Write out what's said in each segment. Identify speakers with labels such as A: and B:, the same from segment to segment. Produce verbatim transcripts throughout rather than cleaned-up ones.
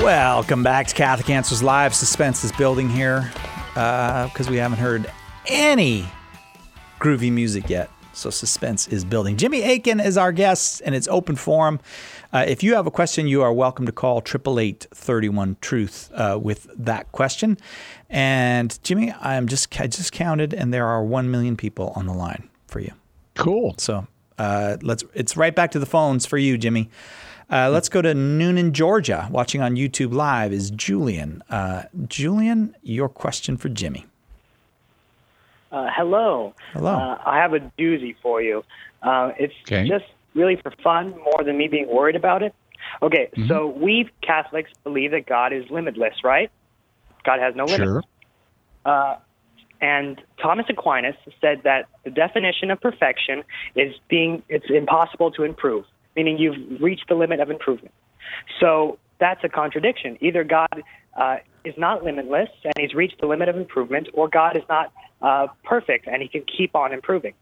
A: Welcome back to Catholic Answers Live. Suspense is building here because uh, we haven't heard any groovy music yet. So suspense is building. Jimmy Akin is our guest, and it's open forum. Uh, if you have a question, you are welcome to call eight eight eight, three one, truth uh, with that question. And Jimmy, I'm just I just counted, and there are one million people on the line for you.
B: Cool.
A: So uh, let's. It's right back to the phones for you, Jimmy. Uh, let's go to Noonan, Georgia. Watching on YouTube Live is Julian. Uh, Julian, your question for Jimmy.
C: Uh, hello.
A: Hello.
C: Uh, I have a doozy for you. Uh, it's
B: Okay.
C: just really for fun, more than me being worried about it. Okay,
B: Mhm.
C: so we Catholics believe that God is limitless, right? God has no limits.
B: Sure.
C: Uh, and Thomas Aquinas said that the definition of perfection is being it's impossible to improve, meaning you've reached the limit of improvement. So that's a contradiction. Either God uh, is not limitless and he's reached the limit of improvement, or God is not uh, perfect and he can keep on improving.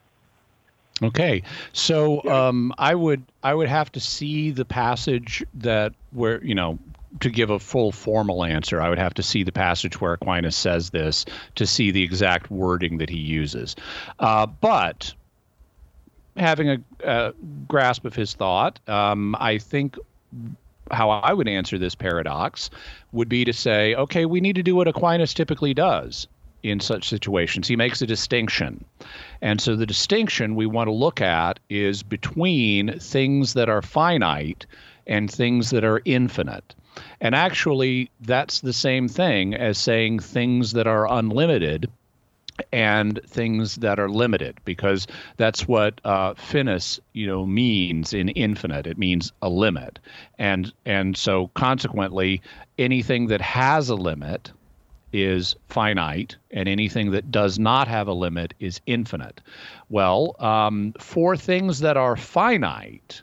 B: Okay. So um, I would I would have to see the passage that where, you know, to give a full formal answer, I would have to see the passage where Aquinas says this to see the exact wording that he uses. Uh, but having a, a grasp of his thought, um, I think how I would answer this paradox would be to say, okay, we need to do what Aquinas typically does in such situations. He makes a distinction. And so the distinction we want to look at is between things that are finite and things that are infinite. And actually, that's the same thing as saying things that are unlimited and things that are limited, because that's what uh, finis, you know, means in infinite. It means a limit. And and so consequently, anything that has a limit is finite, and anything that does not have a limit is infinite. Well, um, for things that are finite,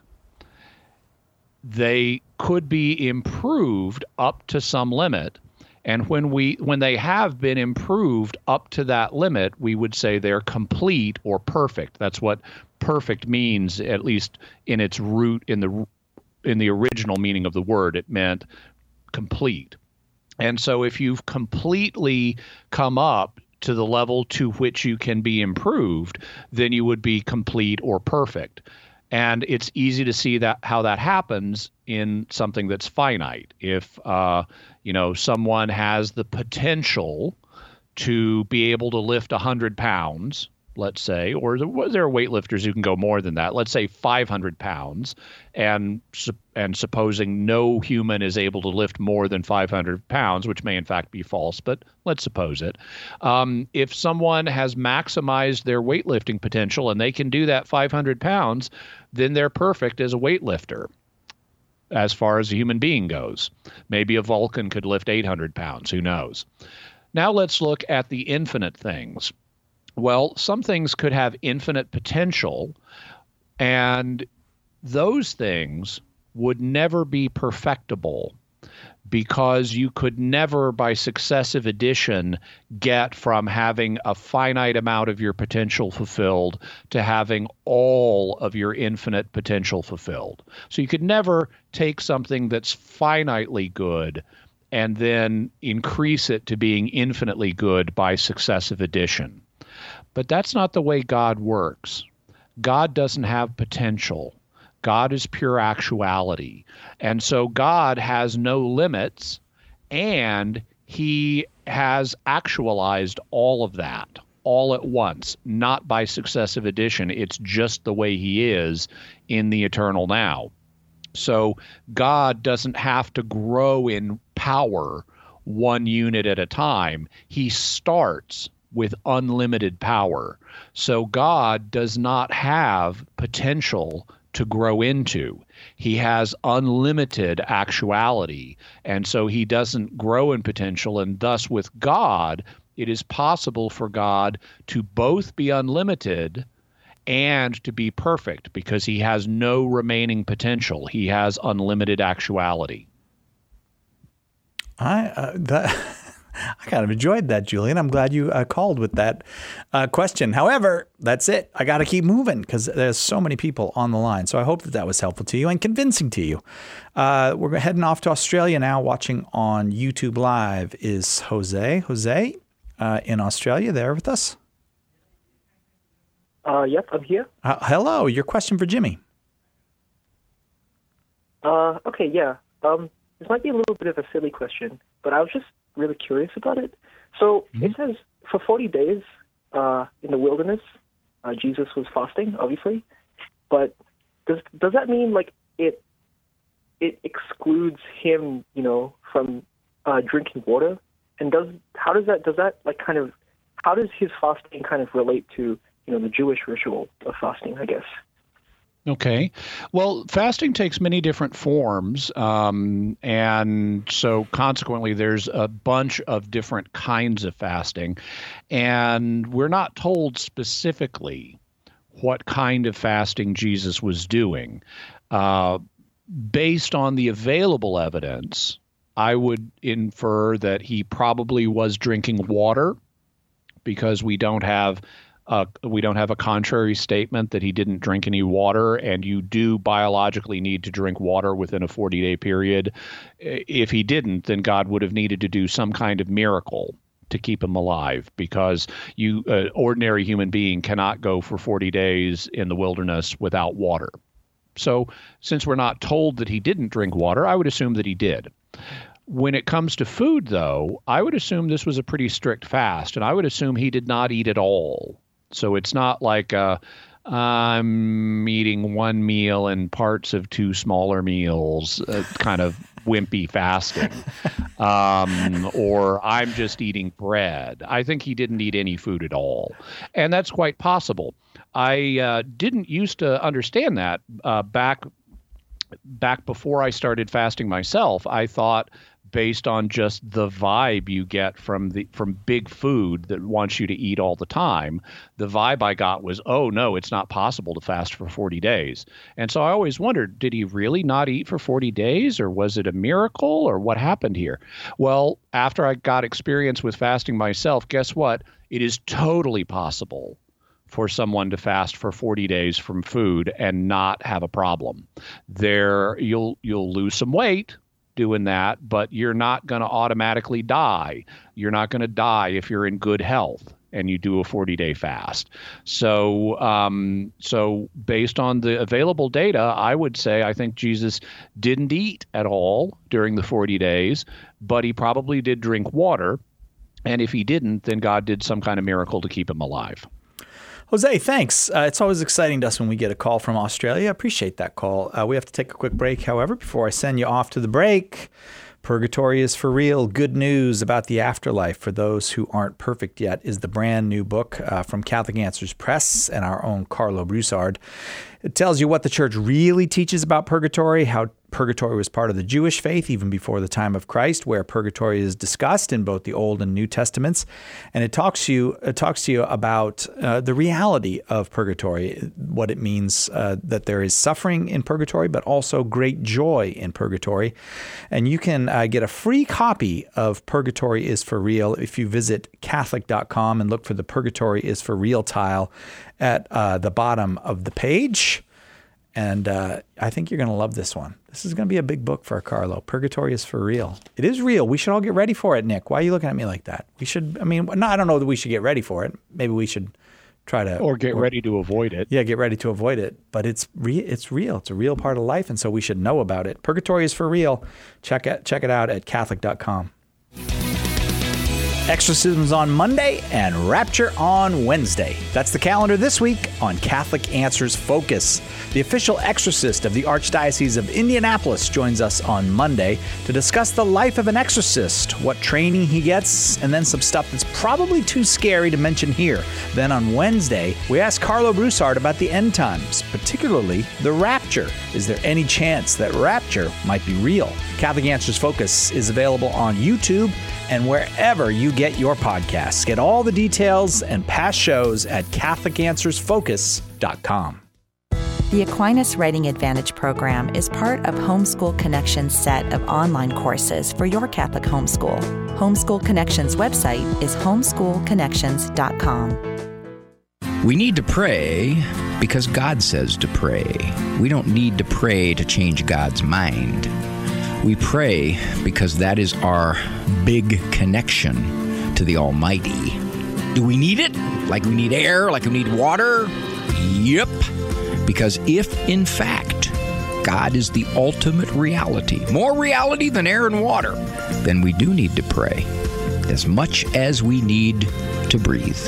B: they could be improved up to some limit. And when we when they have been improved up to that limit, we would say they're complete or perfect. That's what perfect means, at least in its root, in the in the original meaning of the word. It meant complete. And so if you've completely come up to the level to which you can be improved, then you would be complete or perfect. And it's easy to see that how that happens in something that's finite. If uh, you know, someone has the potential to be able to lift one hundred pounds, let's say, or there are weightlifters who can go more than that, let's say five hundred pounds, and and supposing no human is able to lift more than five hundred pounds, which may in fact be false, but let's suppose it. Um, if someone has maximized their weightlifting potential and they can do that five hundred pounds, then they're perfect as a weightlifter as far as a human being goes. Maybe a Vulcan could lift eight hundred pounds, who knows? Now let's look at the infinite things. Well, some things could have infinite potential, and those things would never be perfectible, because you could never, by successive addition, get from having a finite amount of your potential fulfilled to having all of your infinite potential fulfilled. So you could never take something that's finitely good and then increase it to being infinitely good by successive addition. But that's not the way God works. God doesn't have potential. God is pure actuality. And so God has no limits, and he has actualized all of that all at once, not by successive addition. It's just the way he is in the eternal now. So God doesn't have to grow in power one unit at a time. He starts with unlimited power. So God does not have potential to grow into. He has unlimited actuality, and so he doesn't grow in potential, and thus with God, it is possible for God to both be unlimited and to be perfect, because he has no remaining potential. He has unlimited actuality.
A: I uh, that I kind of enjoyed that, Julian. I'm glad you uh, called with that uh, question. However, that's it. I got to keep moving because there's so many people on the line. So I hope that that was helpful to you and convincing to you. Uh, we're heading off to Australia now. Watching on YouTube Live is Jose. Jose uh, in Australia, there with us?
D: Uh, yep, I'm here.
A: Uh, hello. Your question for Jimmy.
D: Uh, okay, yeah. Um, this might be a little bit of a silly question, but I was just really curious about it. So mm-hmm. It says for forty days uh, in the wilderness, uh, Jesus was fasting, obviously. But does does that mean like it it excludes him, you know, from uh, drinking water? And does how does that does that like kind of how does his fasting kind of relate to, you know, the Jewish ritual of fasting, I guess?
B: Okay. Well, fasting takes many different forms. Um, and so consequently, there's a bunch of different kinds of fasting. And we're not told specifically what kind of fasting Jesus was doing. Uh, based on the available evidence, I would infer that he probably was drinking water because we don't have Uh, we don't have a contrary statement that he didn't drink any water, and you do biologically need to drink water within a forty-day period. If he didn't, then God would have needed to do some kind of miracle to keep him alive, because you, uh, ordinary human being, cannot go for forty days in the wilderness without water. So since we're not told that he didn't drink water, I would assume that he did. When it comes to food, though, I would assume this was a pretty strict fast, and I would assume he did not eat at all. So it's not like uh, I'm eating one meal and parts of two smaller meals, uh, kind of wimpy fasting, um, or I'm just eating bread. I think he didn't eat any food at all. And that's quite possible. I uh, didn't used to understand that uh, back back before I started fasting myself. I thought, based on just the vibe you get from the from big food that wants you to eat all the time, the vibe I got was, oh no, it's not possible to fast for forty days. And so I always wondered, did he really not eat for forty days, or was it a miracle, or what happened here? Well, after I got experience with fasting myself, guess what? It is totally possible for someone to fast for forty days from food and not have a problem. There, you'll you'll lose some weight doing that, but you're not going to automatically die. You're not going to die if you're in good health and you do a forty-day fast. So, um, so based on the available data, I would say I think Jesus didn't eat at all during the forty days, but he probably did drink water. And if he didn't, then God did some kind of miracle to keep him alive.
A: Jose, thanks. Uh, it's always exciting to us when we get a call from Australia. I appreciate that call. Uh, we have to take a quick break, however, before I send you off to the break. Purgatory is for Real. Good news about the afterlife for those who aren't perfect yet is the brand new book uh, from Catholic Answers Press and our own Carlo Broussard. It tells you what the church really teaches about purgatory, how purgatory was part of the Jewish faith even before the time of Christ, where purgatory is discussed in both the Old and New Testaments. And it talks to you, it talks to you about uh, the reality of purgatory, what it means uh, that there is suffering in purgatory, but also great joy in purgatory. And you can uh, get a free copy of Purgatory is for Real if you visit Catholic dot com and look for the Purgatory is for Real tile at uh, the bottom of the page. And uh, I think you're going to love this one. This is going to be a big book for Carlo. Purgatory is for real. It is real. We should all get ready for it, Nick. Why are you looking at me like that? We should, I mean, no, I don't know that we should get ready for it. Maybe we should try to.
B: Or get or, ready to avoid it.
A: Yeah, get ready to avoid it. But it's re- it's real. It's a real part of life, and so we should know about it. Purgatory is for real. Check it, check it out at Catholic dot com. Exorcisms on Monday and Rapture on Wednesday. That's the calendar this week on Catholic Answers Focus. The official exorcist of the Archdiocese of Indianapolis joins us on Monday to discuss the life of an exorcist, what training he gets, and then some stuff that's probably too scary to mention here. Then on Wednesday, we ask Carlo Broussard about the end times, particularly the rapture. Is there any chance that rapture might be real? Catholic Answers Focus is available on YouTube and wherever you get your podcasts. Get all the details and past shows at Catholic Answers Focus dot com.
E: The Aquinas Writing Advantage program is part of Homeschool Connections' set of online courses for your Catholic homeschool. Homeschool Connections' website is homeschool connections dot com.
F: We need to pray because God says to pray. We don't need to pray to change God's mind. We pray because that is our big connection to the Almighty. Do we need it? Like we need air? Like we need water? Yep. Because if, in fact, God is the ultimate reality, more reality than air and water, then we do need to pray as much as we need to breathe.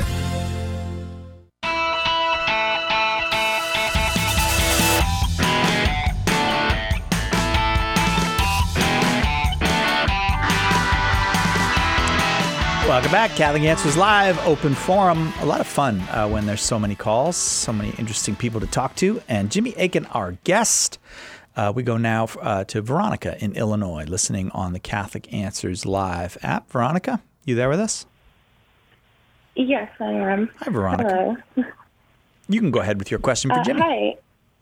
A: Welcome back. Catholic Answers Live, open forum. A lot of fun uh, when there's so many calls, so many interesting people to talk to. And Jimmy Akin, our guest. Uh, we go now uh, to Veronica in Illinois, listening on the Catholic Answers Live app. Veronica, you there with us?
G: Yes, I am.
A: Hi, Veronica.
G: Hello.
A: You can go ahead with your question for
G: uh,
A: Jimmy.
G: Hi.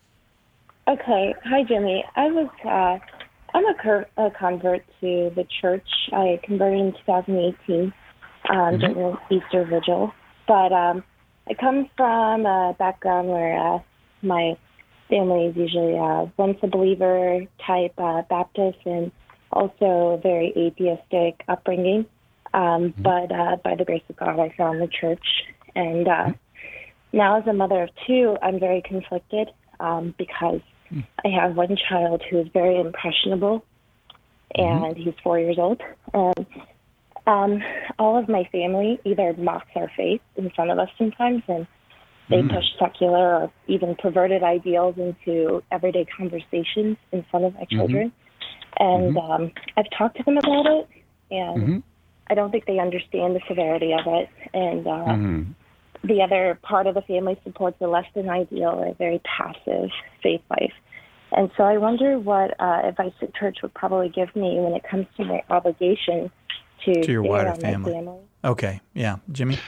G: Okay. Hi, Jimmy. I was, uh, I'm a, cur- a convert to the church. I converted in two thousand eighteen. Um, during the Easter Vigil. But um, I come from a background where uh, my family is usually uh, once a believer type uh, Baptist and also very atheistic upbringing. Um, mm-hmm. But uh, by the grace of God, I found the church. And uh, mm-hmm. now as a mother of two, I'm very conflicted um, because mm-hmm. I have one child who is very impressionable, and mm-hmm. he's four years old. And Um, all of my family either mocks our faith in front of us sometimes, and they mm. push secular or even perverted ideals into everyday conversations in front of my mm-hmm. children. And mm-hmm. um, I've talked to them about it, and mm-hmm. I don't think they understand the severity of it. And uh, mm-hmm. the other part of the family supports a less than ideal, a very passive faith life. And so I wonder what uh, advice the church would probably give me when it comes to my obligation to,
A: to your wider
G: family.
A: family. Okay, yeah. Jimmy?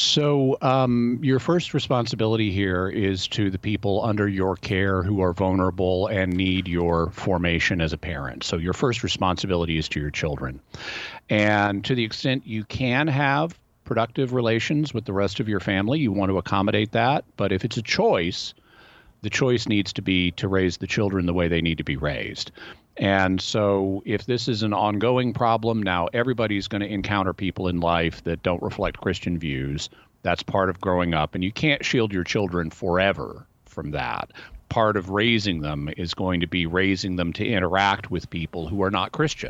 B: So um, your first responsibility here is to the people under your care who are vulnerable and need your formation as a parent. So your first responsibility is to your children. And to the extent you can have productive relations with the rest of your family, you want to accommodate that. But if it's a choice, the choice needs to be to raise the children the way they need to be raised. And so if this is an ongoing problem, now everybody's going to encounter people in life that don't reflect Christian views. That's part of growing up, and you can't shield your children forever from that. Part of raising them is going to be raising them to interact with people who are not Christian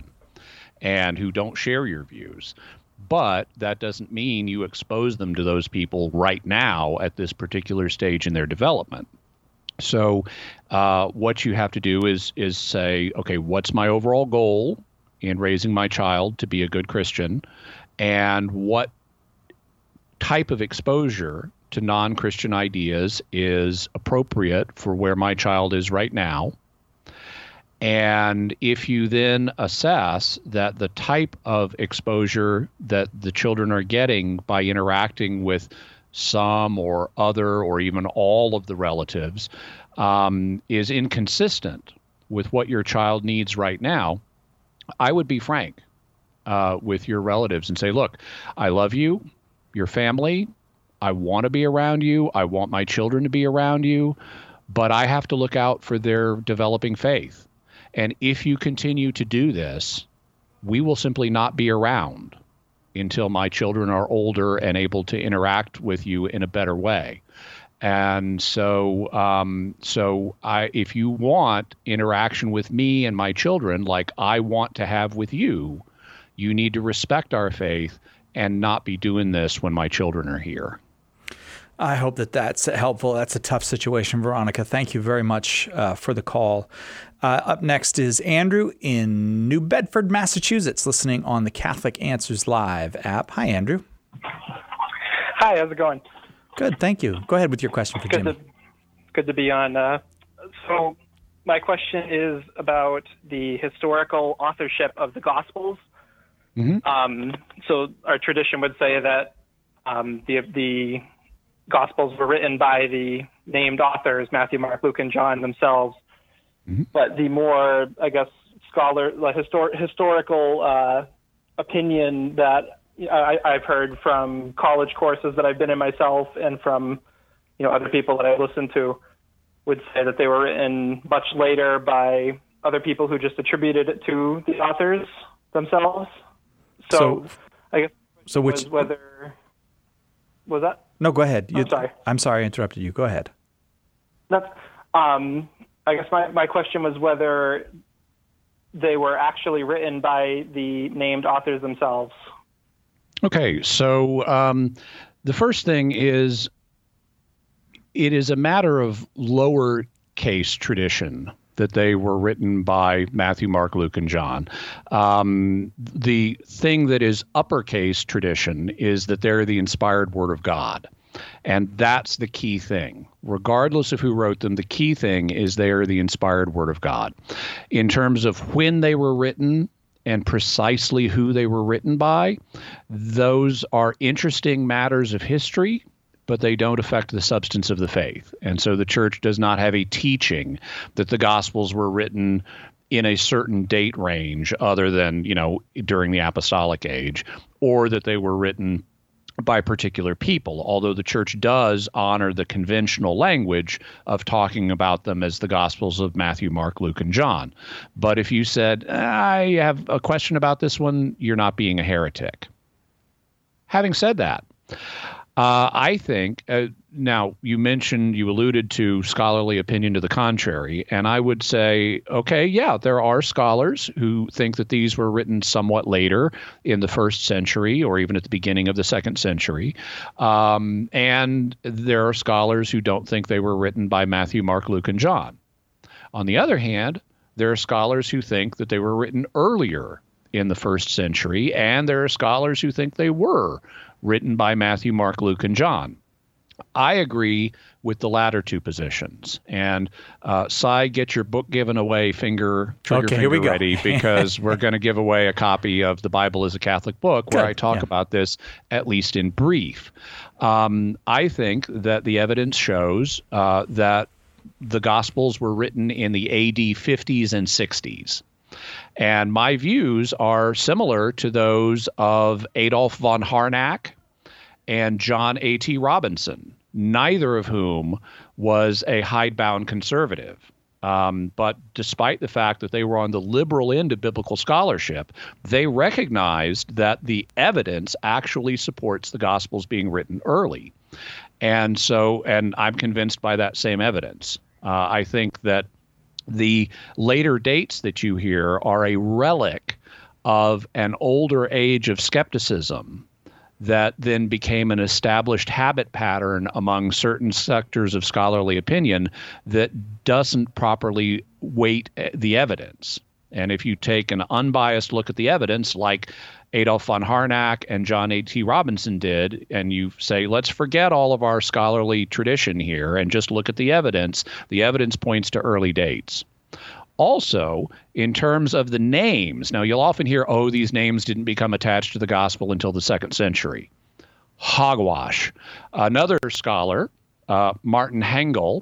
B: and who don't share your views. But that doesn't mean you expose them to those people right now at this particular stage in their development. So uh, what you have to do is is say, okay, what's my overall goal in raising my child to be a good Christian, and what type of exposure to non-Christian ideas is appropriate for where my child is right now. And if you then assess that the type of exposure that the children are getting by interacting with some or other or even all of the relatives um, is inconsistent with what your child needs right now, I would be frank uh, with your relatives and say, look, I love you, your family, I want to be around you, I want my children to be around you, but I have to look out for their developing faith. And if you continue to do this, we will simply not be around until my children are older and able to interact with you in a better way. And so, um, so I, if you want interaction with me and my children like I want to have with you, you need to respect our faith and not be doing this when my children are here.
A: I hope that that's helpful. That's a tough situation, Veronica. Thank you very much uh, for the call. Uh, up next is Andrew in New Bedford, Massachusetts, listening on the Catholic Answers Live app. Hi, Andrew.
H: Hi, how's it going?
A: Good, thank you. Go ahead with your question for
H: good
A: Jimmy.
H: To, good to be on. Uh, so my question is about the historical authorship of the Gospels. Mm-hmm. Um, so our tradition would say that um, the the Gospels were written by the named authors, Matthew, Mark, Luke, and John themselves. Mm-hmm. But the more, I guess, scholar, like histor- historical uh, opinion that I, I've heard from college courses that I've been in myself and from, you know, other people that I've listened to would say that they were written much later by other people who just attributed it to the authors themselves. So, so I guess
A: so which
H: was whether was that?
A: No, go ahead.
H: I'm
A: you,
H: sorry.
A: I'm sorry I interrupted you. Go ahead.
H: That's, um, I guess my, my question was whether they were actually written by the named authors themselves.
B: Okay, so um, the first thing is it is a matter of lowercase tradition that they were written by Matthew, Mark, Luke, and John. Um, the thing that is uppercase tradition is that they're the inspired word of God. And that's the key thing. Regardless of who wrote them, the key thing is they are the inspired word of God. In terms of when they were written and precisely who they were written by, those are interesting matters of history, but they don't affect the substance of the faith. And so the church does not have a teaching that the Gospels were written in a certain date range other than, you know, during the apostolic age, or that they were written by particular people, although the church does honor the conventional language of talking about them as the Gospels of Matthew, Mark, Luke, and John. But if you said, I have a question about this one, you're not being a heretic. Having said that, Uh, I think, uh, now you mentioned, you alluded to scholarly opinion to the contrary, and I would say, okay, yeah, there are scholars who think that these were written somewhat later in the first century or even at the beginning of the second century. Um, and there are scholars who don't think they were written by Matthew, Mark, Luke, and John. On the other hand, there are scholars who think that they were written earlier in the first century, and there are scholars who think they were written by Matthew, Mark, Luke, and John. I agree with the latter two positions. And uh, Cy, get your book given away finger, trigger
A: okay,
B: finger
A: here we go.
B: ready, because we're going to give away a copy of The Bible is a Catholic Book, where
A: Good.
B: I talk
A: yeah.
B: about this, at least in brief. Um, I think that the evidence shows uh, that the Gospels were written in the A D fifties and sixties. And my views are similar to those of Adolf von Harnack and John A T Robinson, neither of whom was a hidebound conservative. Um, but despite the fact that they were on the liberal end of biblical scholarship, they recognized that the evidence actually supports the Gospels being written early. And so, and I'm convinced by that same evidence. Uh, I think that the later dates that you hear are a relic of an older age of skepticism that then became an established habit pattern among certain sectors of scholarly opinion that doesn't properly weight the evidence. And if you take an unbiased look at the evidence, like Adolf von Harnack and John A T Robinson did, and you say, let's forget all of our scholarly tradition here and just look at the evidence, the evidence points to early dates. Also, in terms of the names, now you'll often hear, oh, these names didn't become attached to the gospel until the second century. Hogwash. Another scholar, uh, Martin Hengel,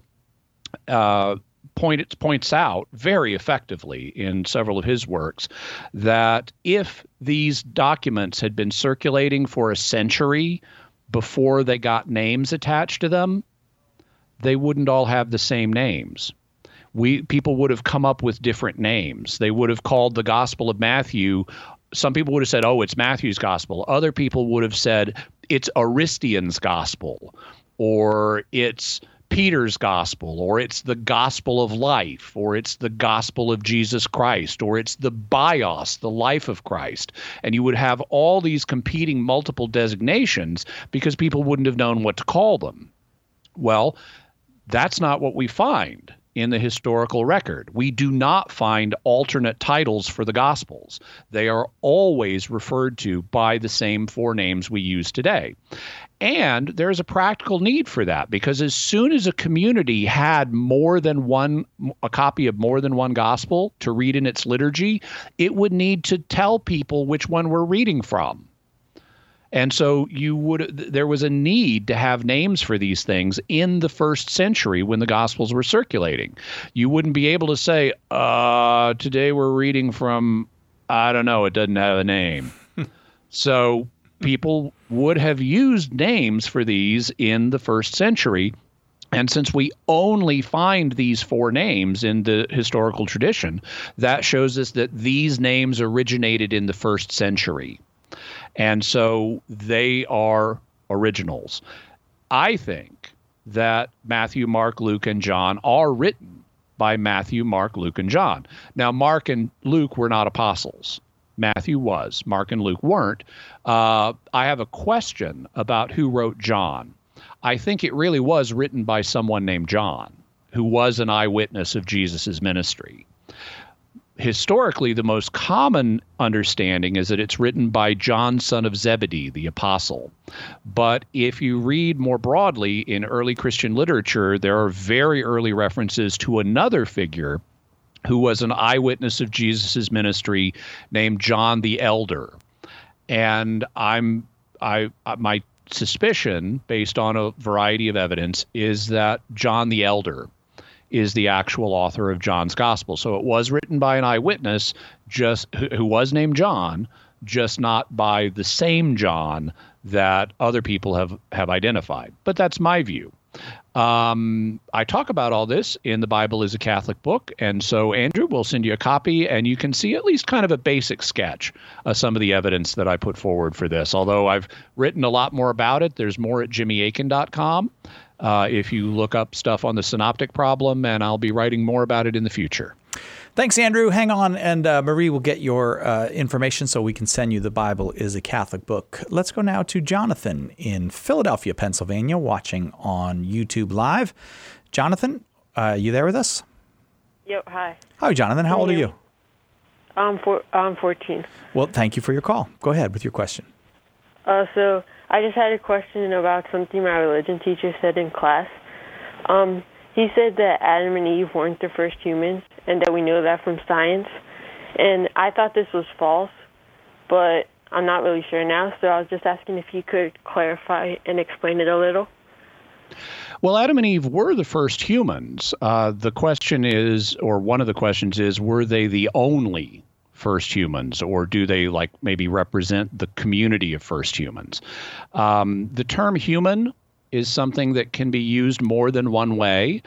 B: uh, Point, points out very effectively in several of his works that if these documents had been circulating for a century before they got names attached to them, they wouldn't all have the same names. We people would have come up with different names. They would have called the Gospel of Matthew. Some people would have said, oh, it's Matthew's Gospel. Other people would have said it's Aristian's Gospel, or it's Peter's Gospel, or it's the Gospel of Life, or it's the Gospel of Jesus Christ, or it's the Bios, the life of Christ. And you would have all these competing multiple designations because people wouldn't have known what to call them. Well, that's not what we find in the historical record. We do not find alternate titles for the Gospels. They are always referred to by the same four names we use today. And there's a practical need for that, because as soon as a community had more than one, a copy of more than one gospel to read in its liturgy, it would need to tell people which one we're reading from. And so you would there was a need to have names for these things in the first century when the Gospels were circulating. You wouldn't be able to say, uh, today we're reading from, I don't know, it doesn't have a name. So people would have used names for these in the first century. And since we only find these four names in the historical tradition, that shows us that these names originated in the first century. And so they are originals. I think that Matthew, Mark, Luke, and John are written by Matthew, Mark, Luke, and John. Now, Mark and Luke were not apostles. Matthew was. Mark and Luke weren't. Uh, I have a question about who wrote John. I think it really was written by someone named John, who was an eyewitness of Jesus's ministry. Historically, the most common understanding is that it's written by John, son of Zebedee, the apostle. But if you read more broadly in early Christian literature, there are very early references to another figure who was an eyewitness of Jesus's ministry named John the Elder. And I'm I my suspicion, based on a variety of evidence, is that John the Elder is the actual author of John's Gospel. So it was written by an eyewitness, just who, who was named John, just not by the same John that other people have, have identified. But that's my view. Um, I talk about all this in The Bible is a Catholic Book. And so, Andrew, we'll send you a copy, and you can see at least kind of a basic sketch of some of the evidence that I put forward for this. Although I've written a lot more about it, there's more at jimmy akin dot com uh, if you look up stuff on the synoptic problem, and I'll be writing more about it in the future.
A: Thanks, Andrew. Hang on, and uh, Marie will get your uh, information so we can send you The Bible is a Catholic Book. Let's go now to Jonathan in Philadelphia, Pennsylvania, watching on YouTube Live. Jonathan, uh, you there with us?
I: Yep, hi.
A: Hi, Jonathan. How old are you?
I: I'm, four, I'm fourteen.
A: Well, thank you for your call. Go ahead with your question.
I: Uh, so I just had a question about something my religion teacher said in class. Um, he said that Adam and Eve weren't the first humans, and that we know that from science. And I thought this was false, but I'm not really sure now, so I was just asking if you could clarify and explain it a little.
B: Well, Adam and Eve were the first humans. Uh, the question is, or one of the questions is, were they the only first humans, or do they like maybe represent the community of first humans? Um, the term human is something that can be used more than one way.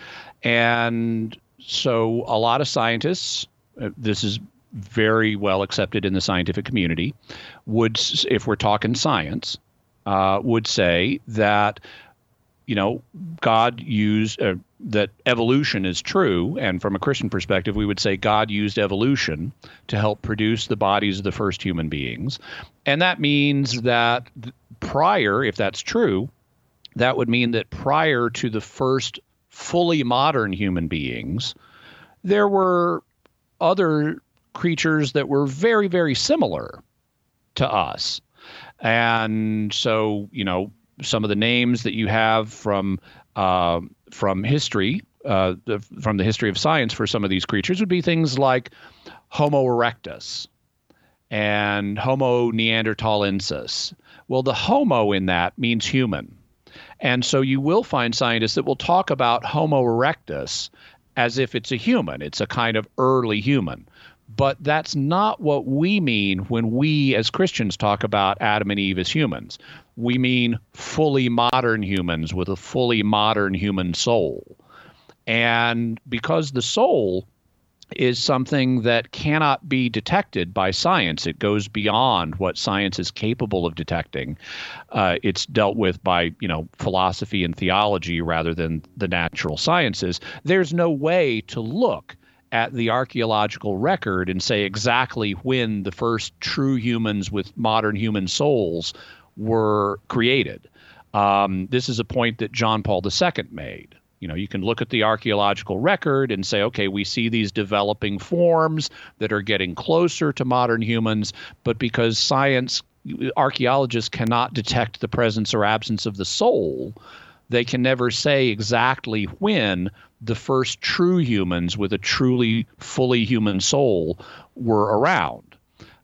B: And so a lot of scientists, uh, this is very well accepted in the scientific community, would, if we're talking science, uh, would say that, you know, God used, uh, that evolution is true. And from a Christian perspective, we would say God used evolution to help produce the bodies of the first human beings. And that means that prior, if that's true, that would mean that prior to the first fully modern human beings, there were other creatures that were very, very similar to us. And so, you know, some of the names that you have from uh, from history, uh, the, from the history of science for some of these creatures would be things like Homo erectus and Homo neanderthalensis. Well, the Homo in that means human. And so you will find scientists that will talk about Homo erectus as if it's a human. It's a kind of early human. But that's not what we mean when we as Christians talk about Adam and Eve as humans. We mean fully modern humans with a fully modern human soul. And because the soul is something that cannot be detected by science, it goes beyond what science is capable of detecting. Uh, it's dealt with by, you know, philosophy and theology rather than the natural sciences. There's no way to look at the archaeological record and say exactly when the first true humans with modern human souls were created. Um, this is a point that John Paul the Second made. You know, you can look at the archaeological record and say, okay, we see these developing forms that are getting closer to modern humans, but because science, archaeologists cannot detect the presence or absence of the soul, they can never say exactly when the first true humans with a truly fully human soul were around.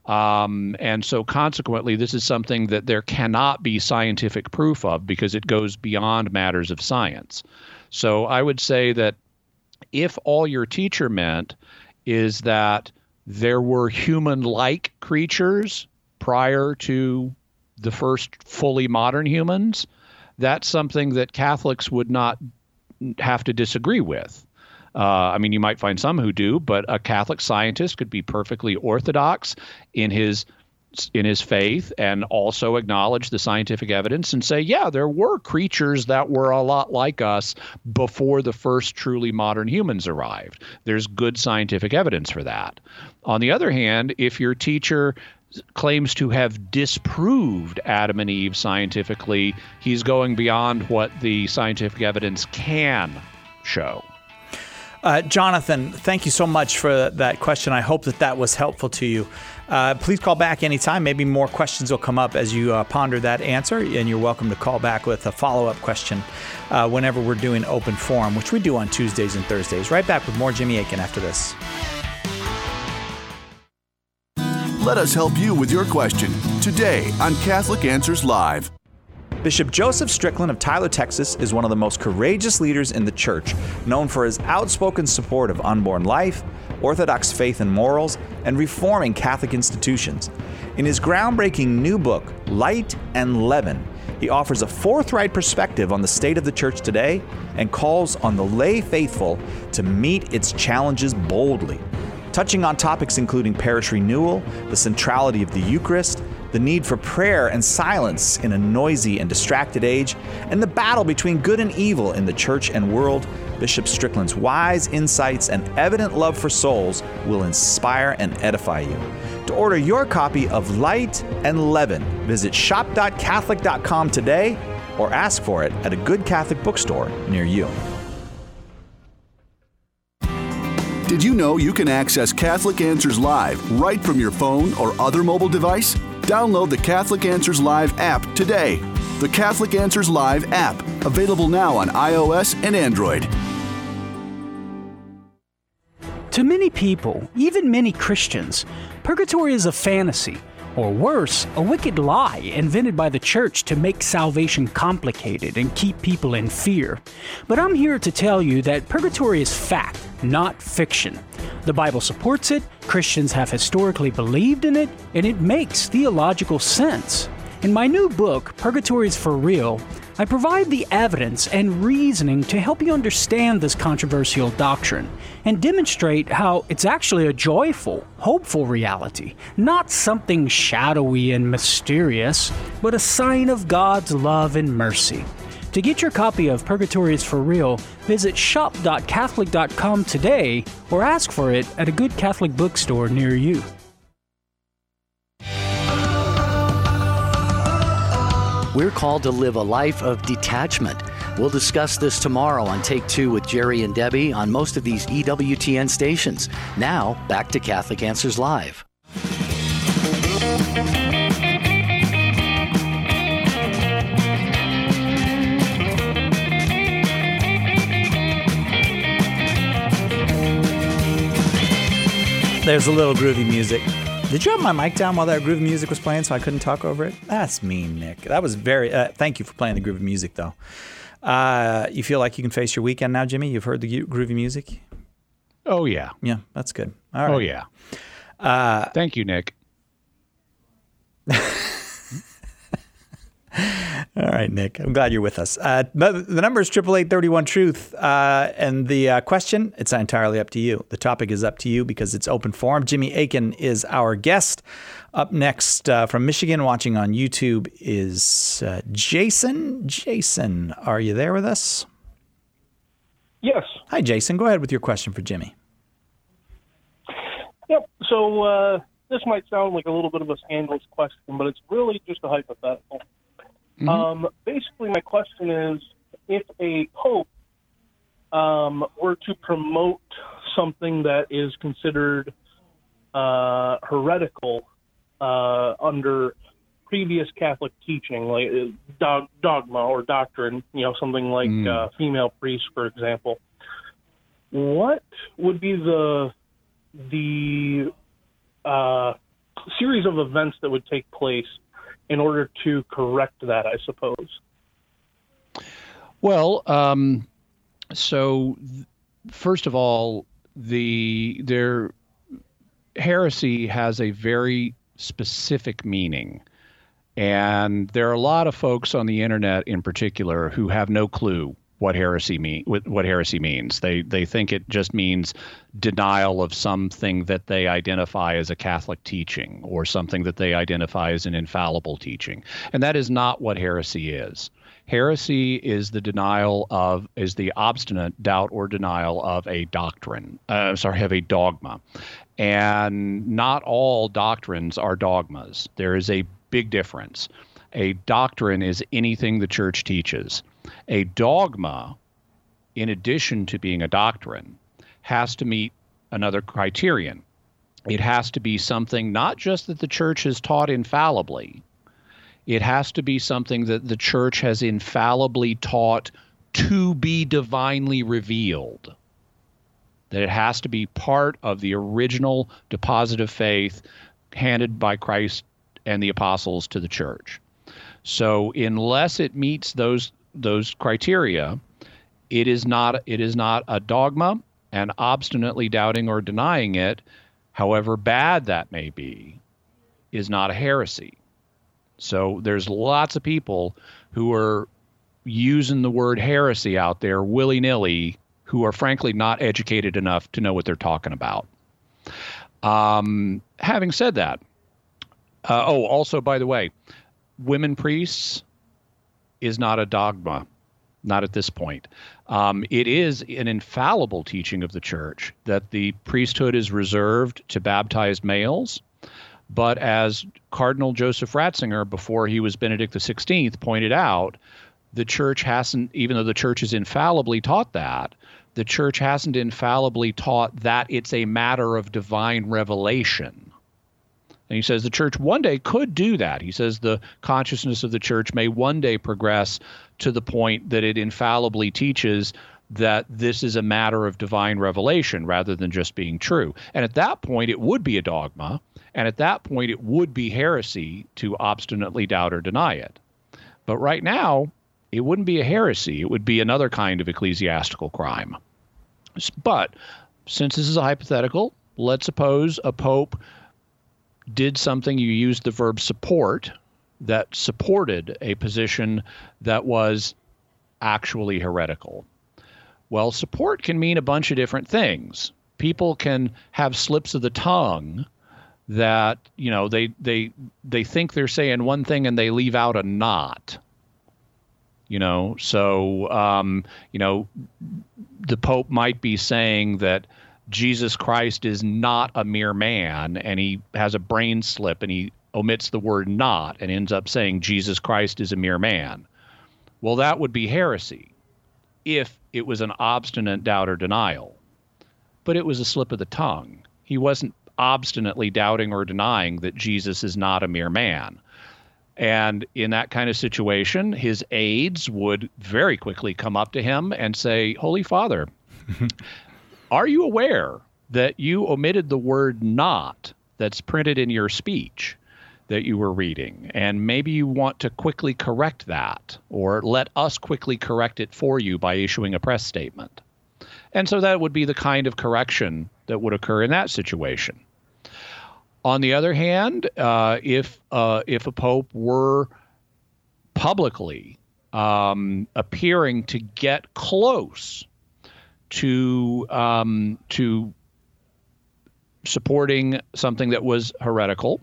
B: Um, and so consequently, this is something that there cannot be scientific proof of because it goes beyond matters of science. So I would say that if all your teacher meant is that there were human-like creatures prior to the first fully modern humans, that's something that Catholics would not have to disagree with. Uh, I mean, you might find some who do, but a Catholic scientist could be perfectly orthodox in his in his faith and also acknowledge the scientific evidence and say, yeah, there were creatures that were a lot like us before the first truly modern humans arrived. There's good scientific evidence for that. On the other hand, if your teacher claims to have disproved Adam and Eve scientifically, he's going beyond what the scientific evidence can show.
A: Uh, Jonathan, thank you so much for that question. I hope that that was helpful to you. Uh, please call back anytime. Maybe more questions will come up as you uh, ponder that answer, and you're welcome to call back with a follow-up question uh, whenever we're doing open forum, which we do on Tuesdays and Thursdays. Right back with more Jimmy Akin after this.
J: Let us help you with your question today on Catholic Answers Live.
A: Bishop Joseph Strickland of Tyler, Texas, is one of the most courageous leaders in the church, known for his outspoken support of unborn life, Orthodox faith and morals, and reforming Catholic institutions. In his groundbreaking new book, Light and Leaven, he offers a forthright perspective on the state of the church today and calls on the lay faithful to meet its challenges boldly. Touching on topics including parish renewal, the centrality of the Eucharist, the need for prayer and silence in a noisy and distracted age, and the battle between good and evil in the church and world, Bishop Strickland's wise insights and evident love for souls will inspire and edify you. To order your copy of Light and Leaven, visit shop dot catholic dot com today or ask for it at a good Catholic bookstore near you.
J: Did you know you can access Catholic Answers Live right from your phone or other mobile device? Download the Catholic Answers Live app today. The Catholic Answers Live app, available now on iOS and Android.
K: To many people, even many Christians, purgatory is a fantasy, or worse, a wicked lie invented by the church to make salvation complicated and keep people in fear. But I'm here to tell you that purgatory is fact, not fiction. The Bible supports it, Christians have historically believed in it, and it makes theological sense. In my new book, Purgatory is for Real, I provide the evidence and reasoning to help you understand this controversial doctrine and demonstrate how it's actually a joyful, hopeful reality, not something shadowy and mysterious, but a sign of God's love and mercy. To get your copy of Purgatory is for Real, visit shop dot catholic dot com today or ask for it at a good Catholic bookstore near you.
L: We're called to live a life of detachment. We'll discuss this tomorrow on Take Two with Jerry and Debbie on most of these E W T N stations. Now, back to Catholic Answers Live.
A: There's a little groovy music. Did you have my mic down while that groovy music was playing so I couldn't talk over it? That's mean, Nick. That was very... Uh, thank you for playing the groovy music, though. Uh, you feel like you can face your weekend now, Jimmy? You've heard the groovy music?
B: Oh, yeah.
A: Yeah, that's good. All right.
B: Oh, yeah.
A: Uh,
B: Thank you, Nick.
A: All right, Nick. I'm glad you're with us. Uh, the number is eight eight eight, three one, truth. Uh, and the uh, question, it's entirely up to you. The topic is up to you because it's open forum. Jimmy Akin is our guest. Up next uh, from Michigan, watching on YouTube, is uh, Jason. Jason, are you there with us?
M: Yes.
A: Hi, Jason. Go ahead with your question for Jimmy.
M: Yep. So uh, this might sound like a little bit of a scandalous question, but it's really just a hypothetical. Mm-hmm. Um, basically, my question is, if a pope um, were to promote something that is considered uh, heretical uh, under previous Catholic teaching, like dog, dogma or doctrine, you know, something like mm. uh, female priests, for example, what would be the the uh, series of events that would take place in order to correct that, I suppose.
B: Well, um, so th- first of all, the their heresy has a very specific meaning. And there are a lot of folks on the internet in particular who have no clue what heresy mean what heresy means. They they think it just means denial of something that they identify as a Catholic teaching or something that they identify as an infallible teaching. And that is not what heresy is. Heresy is the denial of is the obstinate doubt or denial of a doctrine. Uh, sorry, of a dogma. And not all doctrines are dogmas. There is a big difference. A doctrine is anything the church teaches. A dogma, in addition to being a doctrine, has to meet another criterion. It has to be something not just that the church has taught infallibly. It has to be something that the church has infallibly taught to be divinely revealed. That it has to be part of the original deposit of faith handed by Christ and the apostles to the church. So unless it meets those those criteria, it is not it is not a dogma, and obstinately doubting or denying it, however bad that may be, is not a heresy. So there's lots of people who are using the word heresy out there willy-nilly who are frankly not educated enough to know what they're talking about. Um, having said that, uh, oh, also, by the way, women priests is not a dogma, not at this point. Um, it is an infallible teaching of the church that the priesthood is reserved to baptized males. But as Cardinal Joseph Ratzinger, before he was Benedict the sixteenth, pointed out, the church hasn't, even though the church has infallibly taught that, the church hasn't infallibly taught that it's a matter of divine revelation. And he says the church one day could do that. He says the consciousness of the church may one day progress to the point that it infallibly teaches that this is a matter of divine revelation rather than just being true. And at that point, it would be a dogma. And at that point, it would be heresy to obstinately doubt or deny it. But right now, it wouldn't be a heresy. It would be another kind of ecclesiastical crime. But since this is a hypothetical, let's suppose a pope did something, you used the verb support, that supported a position that was actually heretical. Well, support can mean a bunch of different things. People can have slips of the tongue that, you know, they they they think they're saying one thing and they leave out a not. You know, so, um, you know, the Pope might be saying that Jesus Christ is not a mere man, and he has a brain slip and he omits the word not and ends up saying Jesus Christ is a mere man. Well, that would be heresy if it was an obstinate doubt or denial. But it was a slip of the tongue. He wasn't obstinately doubting or denying that Jesus is not a mere man. And in that kind of situation, his aides would very quickly come up to him and say, Holy Father, are you aware that you omitted the word not that's printed in your speech that you were reading? And maybe you want to quickly correct that, or let us quickly correct it for you by issuing a press statement. And so that would be the kind of correction that would occur in that situation. On the other hand, uh, if uh, if a pope were publicly um, appearing to get close to um, to supporting something that was heretical,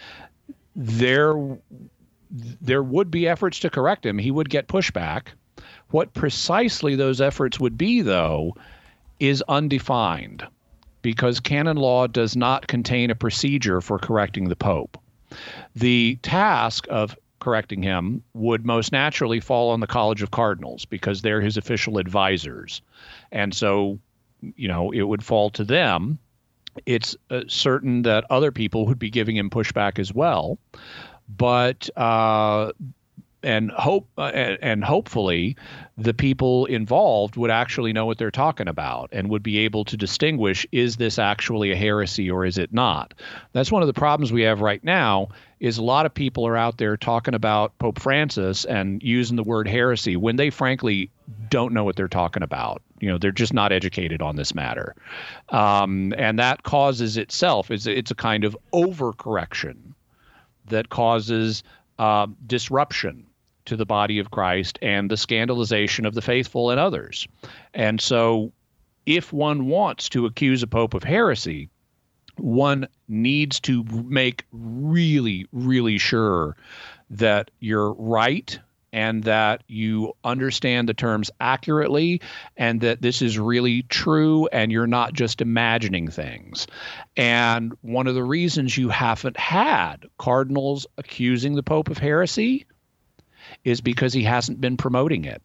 B: there there would be efforts to correct him. He would get pushback. What precisely those efforts would be, though, is undefined, because canon law does not contain a procedure for correcting the Pope. The task of correcting him would most naturally fall on the College of Cardinals, because they're his official advisors. And so, you know, it would fall to them. It's uh, certain that other people would be giving him pushback as well. But uh, and hope uh, and, and hopefully the people involved would actually know what they're talking about and would be able to distinguish, is this actually a heresy or is it not? That's one of the problems we have right now, is a lot of people are out there talking about Pope Francis and using the word heresy when they frankly don't know what they're talking about. You know, they're just not educated on this matter. Um, and that causes itself, is it's a kind of overcorrection that causes uh, disruption to the body of Christ and the scandalization of the faithful and others. And so if one wants to accuse a pope of heresy, one needs to make really, really sure that you're right and that you understand the terms accurately and that this is really true and you're not just imagining things. And one of the reasons you haven't had cardinals accusing the Pope of heresy is because he hasn't been promoting it.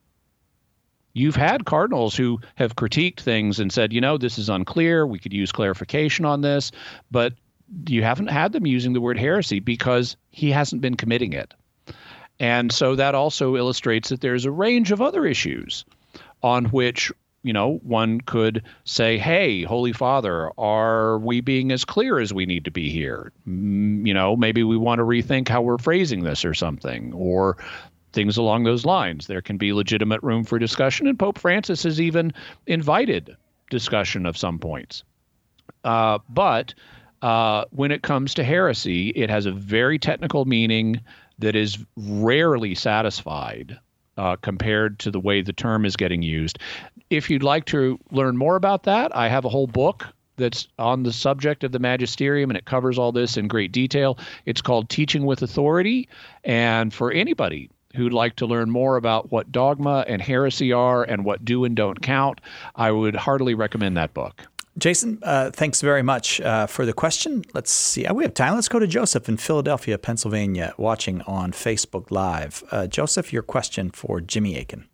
B: You've had cardinals who have critiqued things and said, you know, this is unclear, we could use clarification on this, but you haven't had them using the word heresy because he hasn't been committing it. And so that also illustrates that there's a range of other issues on which, you know, one could say, hey, Holy Father, are we being as clear as we need to be here? Mm, you know, maybe we want to rethink how we're phrasing this or something, or things along those lines. There can be legitimate room for discussion, and Pope Francis has even invited discussion of some points. Uh, but uh, when it comes to heresy, it has a very technical meaning that is rarely satisfied uh, compared to the way the term is getting used. If you'd like to learn more about that, I have a whole book that's on the subject of the magisterium, and it covers all this in great detail. It's called Teaching with Authority. And for anybody who'd like to learn more about what dogma and heresy are and what do and don't count, I would heartily recommend that book.
A: Jason, uh, thanks very much uh, for the question. Let's see. We have time. Let's go to Joseph in Philadelphia, Pennsylvania, watching on Facebook Live. Uh, Joseph, your question for Jimmy Akin.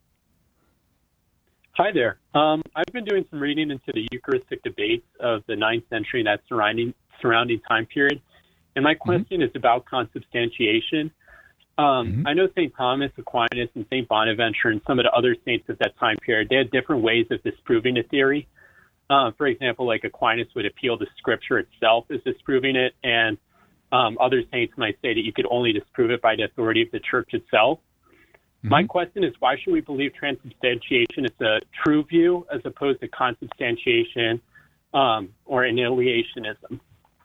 N: Hi there. Um, I've been doing some reading into the Eucharistic debates of the ninth century and that surrounding surrounding time period. And my question mm-hmm. is about consubstantiation. Um, mm-hmm. I know Saint Thomas Aquinas and Saint Bonaventure and some of the other saints of that time period, they had different ways of disproving a theory. Uh, for example, like Aquinas would appeal to Scripture itself as disproving it, and um, other saints might say that you could only disprove it by the authority of the Church itself. Mm-hmm. My question is, why should we believe transubstantiation is a true view as opposed to consubstantiation um, or annihilationism?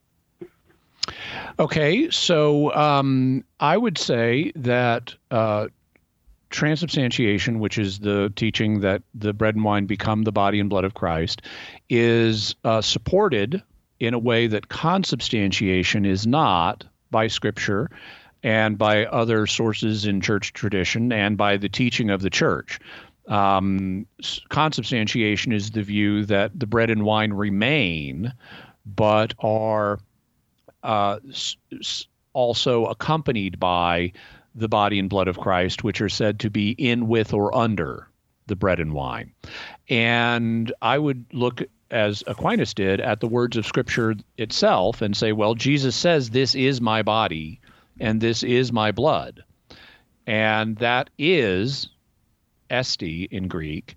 B: Okay, so um, I would say that uh, transubstantiation, which is the teaching that the bread and wine become the body and blood of Christ, is uh, supported in a way that consubstantiation is not by Scripture and by other sources in church tradition and by the teaching of the church. Um, consubstantiation is the view that the bread and wine remain, but are uh, s- also accompanied by the body and blood of Christ, which are said to be in, with, or under the bread and wine. And I would look, as Aquinas did, at the words of Scripture itself and say, well, Jesus says, this is my body and this is my blood. And that is, esti in Greek,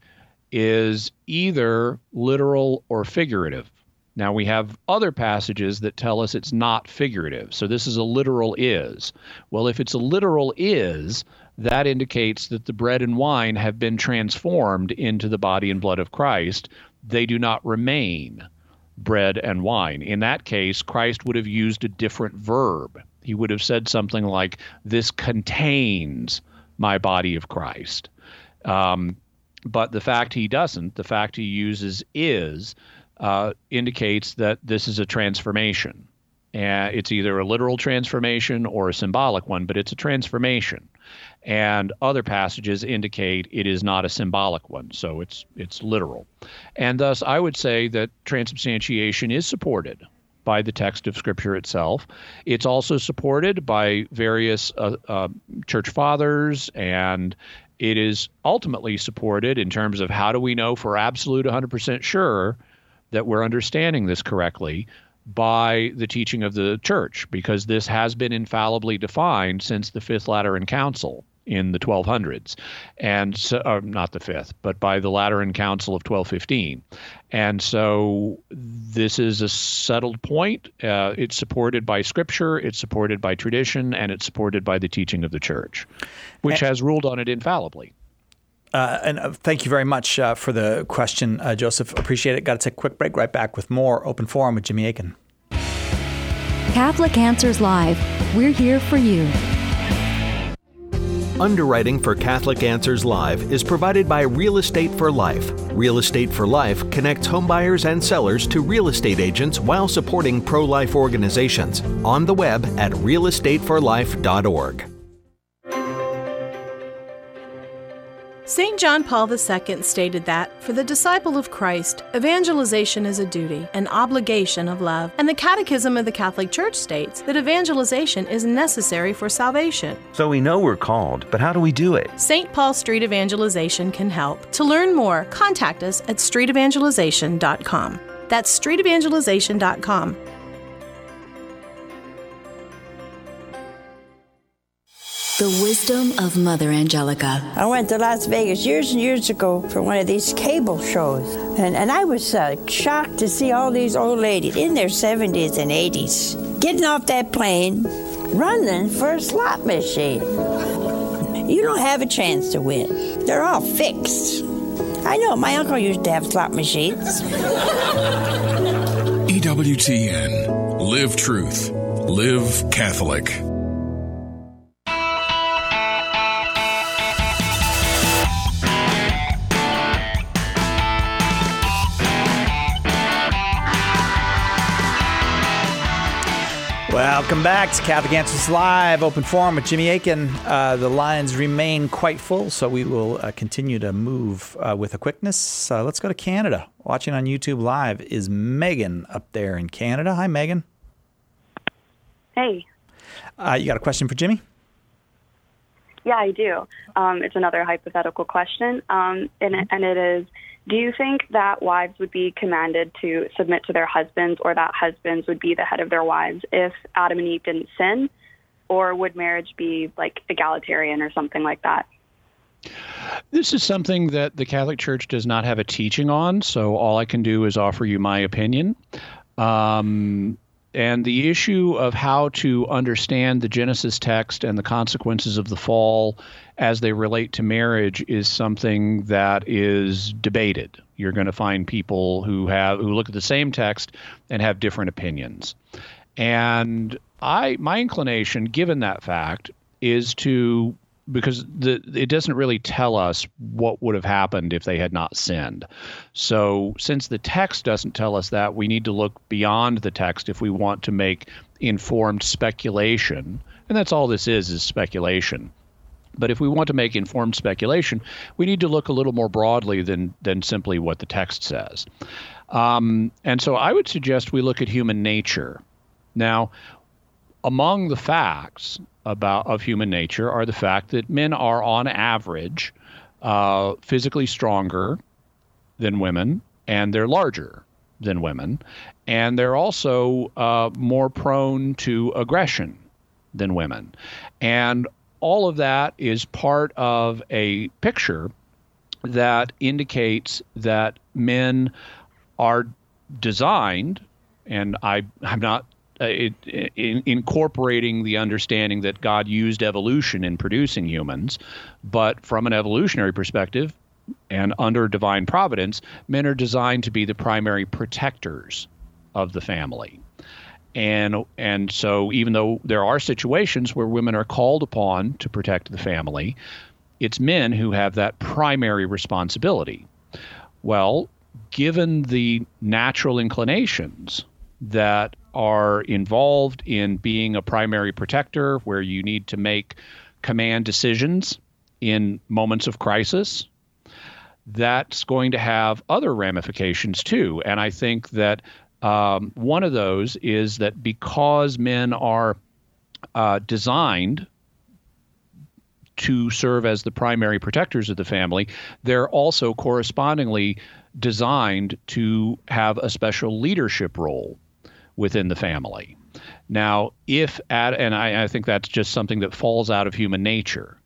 B: is either literal or figurative. Now, we have other passages that tell us it's not figurative. So this is a literal is. Well, if it's a literal is, that indicates that the bread and wine have been transformed into the body and blood of Christ. They do not remain bread and wine. In that case, Christ would have used a different verb. He would have said something like, this contains my body of Christ. Um, but the fact he doesn't, the fact he uses is, Uh, indicates that this is a transformation. Uh, it's either a literal transformation or a symbolic one, but it's a transformation. And other passages indicate it is not a symbolic one, so it's it's literal. And thus, I would say that transubstantiation is supported by the text of Scripture itself. It's also supported by various uh, uh, church fathers, and it is ultimately supported in terms of how do we know for absolute one hundred percent sure that we're understanding this correctly, by the teaching of the church, because this has been infallibly defined since the Fifth Lateran Council. in the twelve hundreds, and so, uh, not the fifth, but by the Lateran Council of twelve fifteen. And so this is a settled point. Uh, it's supported by Scripture, it's supported by tradition, and it's supported by the teaching of the Church, which and, has ruled on it infallibly.
A: Uh, and uh, thank you very much uh, for the question, uh, Joseph. Appreciate it. Got to take a quick break. Right back with more Open Forum with Jimmy Akin.
O: Catholic Answers Live. We're here for you.
P: Underwriting for Catholic Answers Live is provided by Real Estate for Life. Real Estate for Life connects homebuyers and sellers to real estate agents while supporting pro-life organizations. On the web at real estate for life dot org.
Q: Saint John Paul the Second stated that, for the disciple of Christ, evangelization is a duty, an obligation of love. And the Catechism of the Catholic Church states that evangelization is necessary for salvation.
R: So we know we're called, but how do we do it?
Q: Saint Paul Street Evangelization can help. To learn more, contact us at street evangelization dot com. That's street evangelization dot com.
O: The wisdom of Mother Angelica.
S: I went to Las Vegas years and years ago for one of these cable shows, and, and I was uh, shocked to see all these old ladies in their seventies and eighties getting off that plane, running for a slot machine. You don't have a chance to win. They're all fixed. I know, my uncle used to have slot machines.
T: E W T N. Live truth. Live Catholic.
A: Welcome back to Catholic Answers Live, Open Forum with Jimmy Akin. Uh, the lines remain quite full, so we will uh, continue to move uh, with a quickness. Uh, let's go to Canada. Watching on YouTube Live is Megan up there in Canada. Hi, Megan.
U: Hey.
A: Uh, you got a question for Jimmy?
U: Yeah, I do. Um, it's another hypothetical question, um, and, it, and it is, do you think that wives would be commanded to submit to their husbands, or that husbands would be the head of their wives if Adam and Eve didn't sin? Or would marriage be like egalitarian or something like that?
B: This is something that the Catholic Church does not have a teaching on, so all I can do is offer you my opinion. Um, and the issue of how to understand the Genesis text and the consequences of the fall as they relate to marriage is something that is debated. You're going to find people who have who look at the same text and have different opinions. And I my inclination, given that fact, is to because the it doesn't really tell us what would have happened if they had not sinned. So since the text doesn't tell us that, we need to look beyond the text if we want to make informed speculation. And that's all this is, is speculation. But if we want to make informed speculation, we need to look a little more broadly than than simply what the text says. Um, and so I would suggest we look at human nature. Now, among the facts about of human nature are the fact that men are on average uh, physically stronger than women, and they're larger than women, and they're also uh, more prone to aggression than women. And all of that is part of a picture that indicates that men are designed, and I, I'm not uh, it, in, incorporating the understanding that God used evolution in producing humans, but from an evolutionary perspective and under divine providence, men are designed to be the primary protectors of the family. And and so even though there are situations where women are called upon to protect the family, it's men who have that primary responsibility. Well, given the natural inclinations that are involved in being a primary protector, where you need to make command decisions in moments of crisis, that's going to have other ramifications too. And I think that Um, one of those is that because men are uh, designed to serve as the primary protectors of the family, they're also correspondingly designed to have a special leadership role within the family. Now, if at, and I, I think that's just something that falls out of human nature.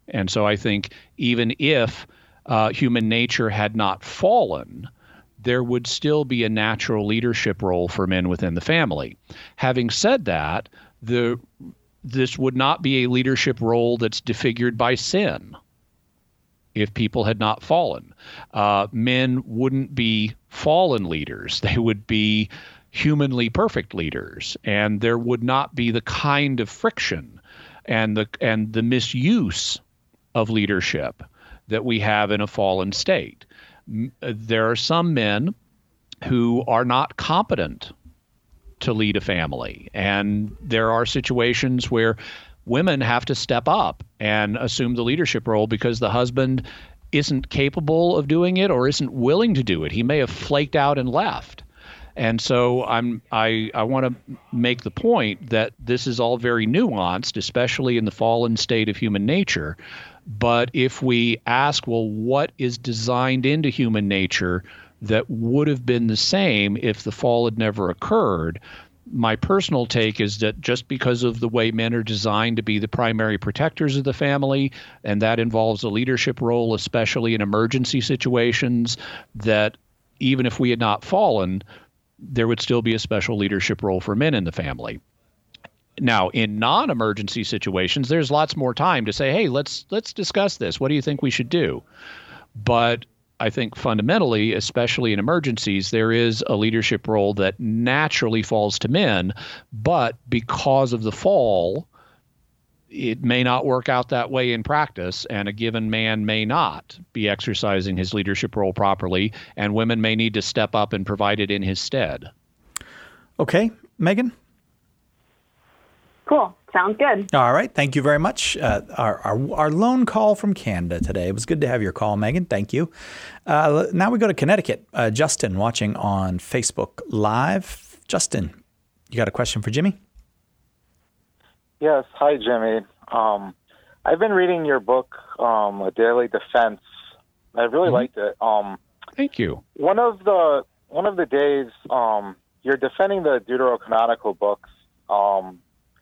B: And so I think even if uh, human nature had not fallen, there would still be a natural leadership role for men within the family. Having said that, the this would not be a leadership role that's disfigured by sin. If people had not fallen, uh, men wouldn't be fallen leaders. They would be humanly perfect leaders, and there would not be the kind of friction and the and the misuse of leadership that we have in a fallen state. There are some men who are not competent to lead a family, and there are situations where women have to step up and assume the leadership role because the husband isn't capable of doing it or isn't willing to do it. He may have flaked out and left. And so I'm I I want to make the point that this is all very nuanced, especially in the fallen state of human nature. But if we ask, well, what is designed into human nature that would have been the same if the fall had never occurred? My personal take is that just because of the way men are designed to be the primary protectors of the family, and that involves a leadership role, especially in emergency situations, that even if we had not fallen, there would still be a special leadership role for men in the family. Now, in non-emergency situations, there's lots more time to say, hey, let's let's discuss this. What do you think we should do? But I think fundamentally, especially in emergencies, there is a leadership role that naturally falls to men, but because of the fall, it may not work out that way in practice, and a given man may not be exercising his leadership role properly, and women may need to step up and provide it in his stead.
A: Okay, Megan?
U: Cool. Sounds good.
A: All right. Thank you very much. Uh, our, our our lone call from Canada today. It was good to have your call, Megan. Thank you. Uh, now we go to Connecticut. Uh, Justin, watching on Facebook Live. Justin, you got a question for Jimmy?
C: Yes. Hi, Jimmy. Um, I've been reading your book, um, A Daily Defense. I really mm-hmm. liked it. Um,
B: Thank you.
C: One of the one of the days, um, you're defending the Deuterocanonical books. Um,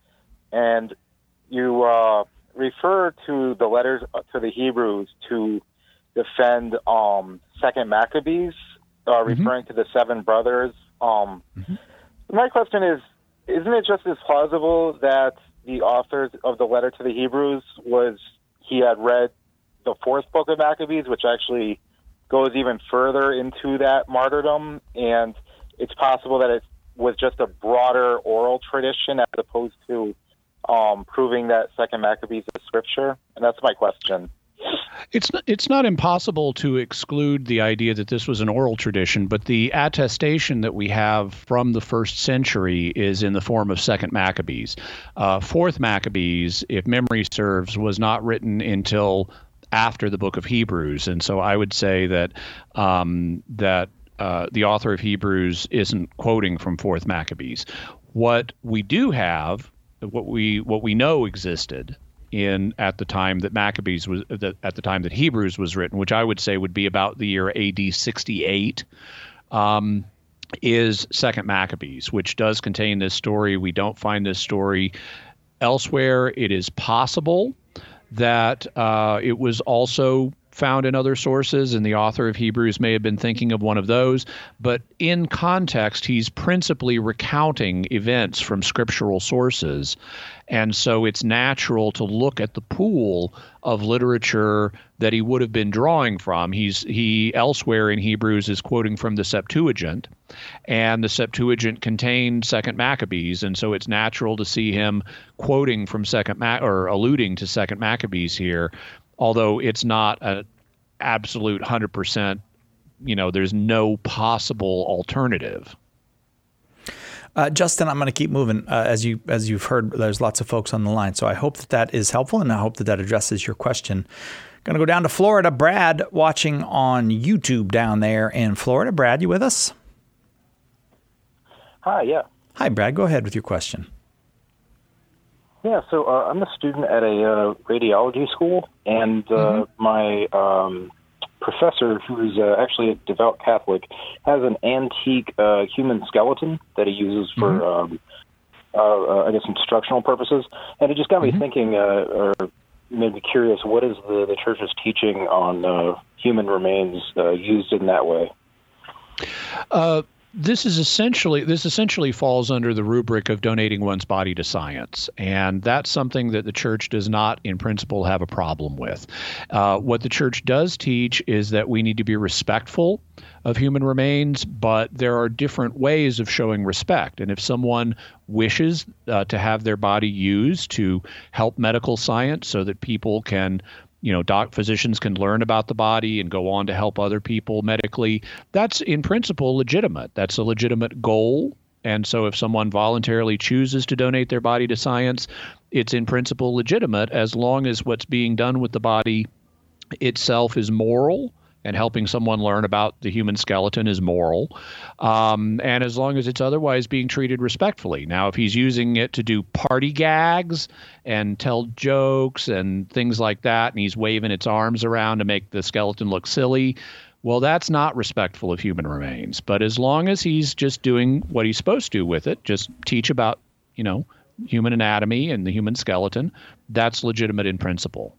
C: And you uh, refer to the letters to the Hebrews to defend um, Second Maccabees, uh, mm-hmm. referring to the seven brothers. Um, mm-hmm. My question is, isn't it just as plausible that the author of the letter to the Hebrews was he had read the fourth book of Maccabees, which actually goes even further into that martyrdom, and it's possible that it was just a broader oral tradition as opposed to Um, proving that Second Maccabees is scripture? And that's my question.
B: It's not, it's not impossible to exclude the idea that this was an oral tradition, but the attestation that we have from the first century is in the form of Second Maccabees. Uh, Fourth Maccabees, if memory serves, was not written until after the book of Hebrews, and so I would say that um, that uh, the author of Hebrews isn't quoting from Fourth Maccabees. What we do have What we what we know existed in at the time that Maccabees was that at the time that Hebrews was written, which I would say would be about the year A D sixty-eight, um, is Second Maccabees, which does contain this story. We don't find this story elsewhere. It is possible that uh, it was also found in other sources, and the author of Hebrews may have been thinking of one of those. But in context, he's principally recounting events from scriptural sources. And so it's natural to look at the pool of literature that he would have been drawing from. He's he elsewhere in Hebrews is quoting from the Septuagint, and the Septuagint contained Second Maccabees, and so it's natural to see him quoting from Second Ma- or alluding to Second Maccabees here. Although it's not an absolute one hundred percent, you know, there's no possible alternative.
A: Uh, Justin, I'm going to keep moving. Uh, as, you, as you've heard, there's lots of folks on the line. So I hope that that is helpful, and I hope that that addresses your question. Going to go down to Florida. Brad, watching on YouTube down there in Florida. Brad, you with us?
C: Hi, yeah.
A: Hi, Brad. Go ahead with your question.
C: Yeah, so uh, I'm a student at a uh, radiology school, and uh, mm-hmm. my um, professor, who is uh, actually a devout Catholic, has an antique uh, human skeleton that he uses for, mm-hmm. um, uh, uh, I guess, instructional purposes. And it just got me mm-hmm. thinking, uh, or made me curious. What is the, the church's teaching on uh, human remains uh, used in that way?
B: Uh, this is essentially this essentially falls under the rubric of donating one's body to science, and that's something that the church does not, in principle, have a problem with. Uh, what the church does teach is that we need to be respectful of human remains, but there are different ways of showing respect. And if someone wishes uh, to have their body used to help medical science so that people can, you know, doc physicians can learn about the body and go on to help other people medically, that's in principle legitimate. That's a legitimate goal. And so if someone voluntarily chooses to donate their body to science, it's in principle legitimate as long as what's being done with the body itself is moral, and helping someone learn about the human skeleton is moral, um, and as long as it's otherwise being treated respectfully. Now, if he's using it to do party gags and tell jokes and things like that, and he's waving its arms around to make the skeleton look silly, well, that's not respectful of human remains. But as long as he's just doing what he's supposed to with it, just teach about, you know, human anatomy and the human skeleton, that's legitimate in principle.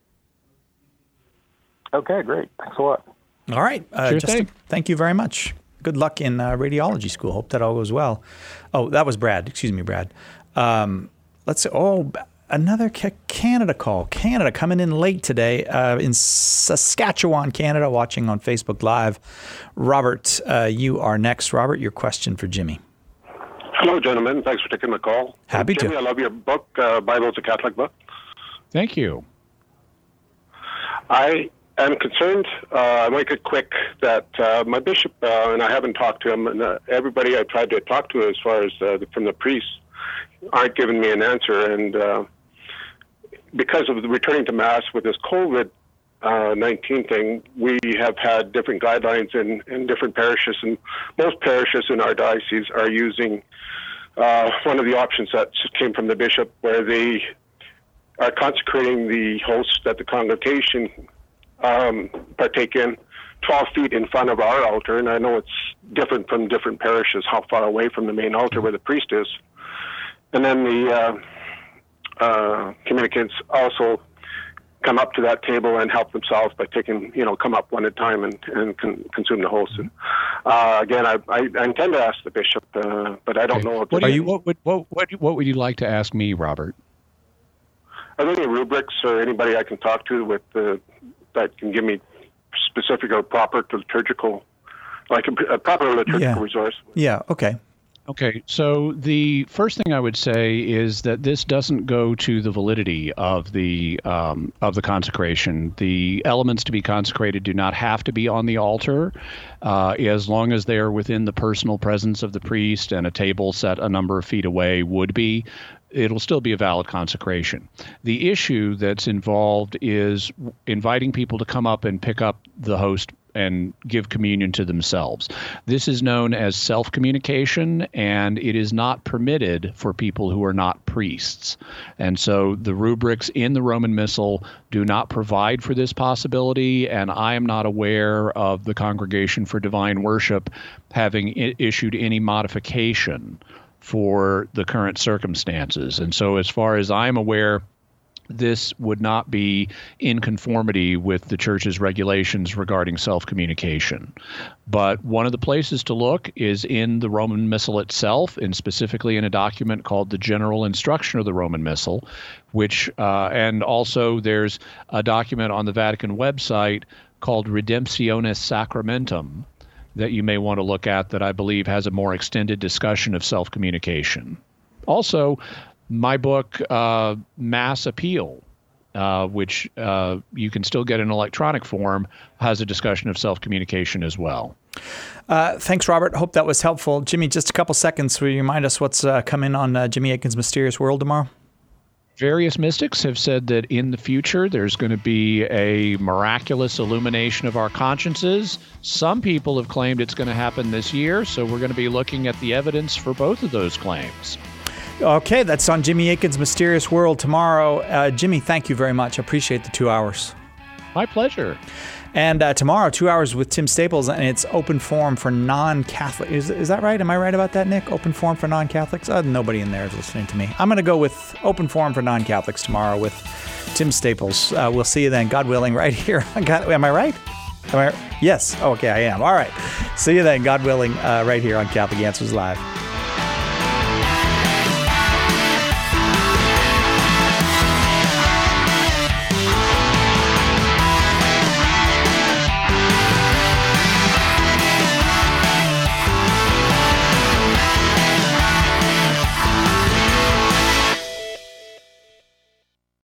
C: Okay, great. Thanks a lot.
A: All right. Uh,
B: Sure
A: Justin,
B: thing.
A: thank you very much. Good luck in uh, radiology school. Hope that all goes well. Oh, that was Brad. Excuse me, Brad. Um, let's see. Oh, another ca- Canada call. Canada coming in late today uh, in Saskatchewan, Canada, watching on Facebook Live. Robert, uh, you are next. Robert, your question for Jimmy.
D: Hello, gentlemen. Thanks for taking my call.
A: Happy
D: Jimmy,
A: to.
D: I love your book, uh, Bible's a Catholic Book.
B: Thank you.
D: I am concerned, uh, I'll make it quick, that uh, my bishop, uh, and I haven't talked to him, and uh, everybody I've tried to talk to as far as uh, from the priests aren't giving me an answer. And uh, because of the returning to Mass with this COVID nineteen thing, we have had different guidelines in, in different parishes, and most parishes in our diocese are using uh, one of the options that came from the bishop, where they are consecrating the host that the congregation um, partake in twelve feet in front of our altar. And I know it's different from different parishes, how far away from the main altar where the priest is. And then the uh, uh, communicants also come up to that table and help themselves by taking, you know, come up one at a time and, and con- consume the host. And, uh, again, I, I, I intend to ask the bishop, uh, but I don't know. If
B: What, do you, what, would, what, what, what would you like to ask me, Robert?
D: Are there any rubrics or anybody I can talk to with uh, that can give me specific or proper liturgical, like a, a proper liturgical
A: Yeah.
D: resource?
A: Yeah, okay.
B: Okay, so the first thing I would say is that this doesn't go to the validity of the um, of the consecration. The elements to be consecrated do not have to be on the altar, uh, as long as they are within the personal presence of the priest, and a table set a number of feet away would be. It'll still be a valid consecration. The issue that's involved is inviting people to come up and pick up the host and give communion to themselves. This is known as self-communication, and it is not permitted for people who are not priests. And so the rubrics in the Roman Missal do not provide for this possibility, and I am not aware of the Congregation for Divine Worship having I- issued any modification for the current circumstances. And so as far as I'm aware, this would not be in conformity with the church's regulations regarding self-communication. But one of the places to look is in the Roman Missal itself, and specifically in a document called the General Instruction of the Roman Missal, which, uh, and also there's a document on the Vatican website called Redemptionis Sacramentum that you may want to look at, that I believe has a more extended discussion of self-communication. Also, my book, uh, Mass Appeal, uh, which uh, you can still get in electronic form, has a discussion of self-communication as well.
A: Uh, thanks, Robert. Hope that was helpful. Jimmy, just a couple seconds. Will you remind us what's uh, coming on uh, Jimmy Akin's Mysterious World tomorrow?
B: Various mystics have said that in the future there's going to be a miraculous illumination of our consciences. Some people have claimed it's going to happen this year, so we're going to be looking at the evidence for both of those claims.
A: Okay, that's on Jimmy Akin's Mysterious World tomorrow. Uh, Jimmy, thank you very much. I appreciate the two hours.
B: My pleasure.
A: And uh, tomorrow, two hours with Tim Staples, and it's open forum for non-Catholic. Is, is that right? Am I right about that, Nick? Open forum for non-Catholics? Uh, nobody in there is listening to me. I'm going to go with open forum for non-Catholics tomorrow with Tim Staples. Uh, we'll see you then, God willing, right here. God, am I right? Am I, yes. Okay, I am. All right. See you then, God willing, uh, right here on Catholic Answers Live.